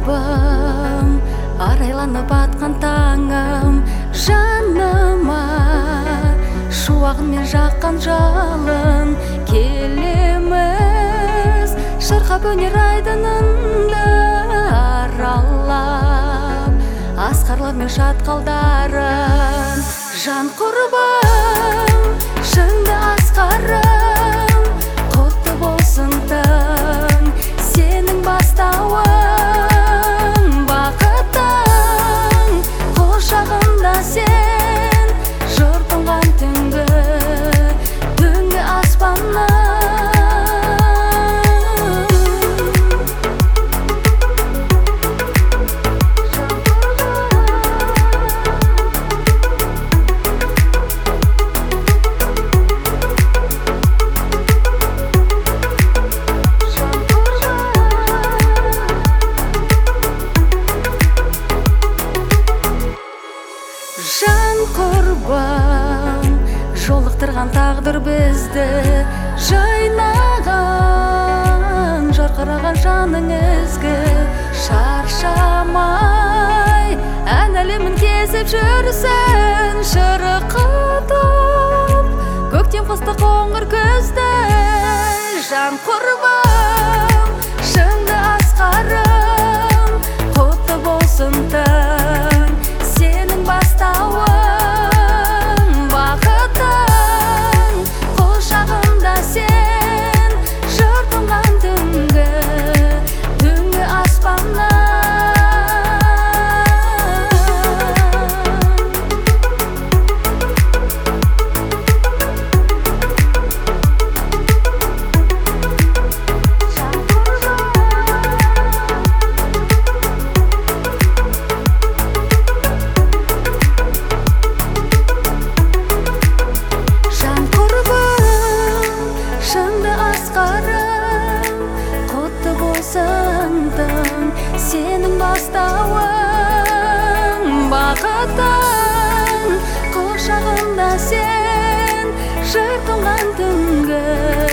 құрбым, арайланып атқан таңым, жаныма шуағымен жаққан жалын. Келеміз шырқап өнер айдынында, аралап асқарлармен шатқалдарын. Жан құрбым, шынды асқарым, құтты болсын таң, сенің бастауың, бақытың құшағында сен, жыр тұнған түнгі аспаннан. Жан құрбым, жолықтырған тағдыр бізді, жайнаған жарқыраған жаның ізгі. Шаршамай ән әлемін кезіп жүрсін, шырқытып көктем қысты қоңыр күзді. Жан құрбым, шынды асқарым, құтты болсын таң, сенің бастауың, бақытың құшағында сен, жыр тұнған түнгі аспаннан. Құтты болсын таң, сенің бастауың, бақытың құшағында сен, жыр тұнған түнгі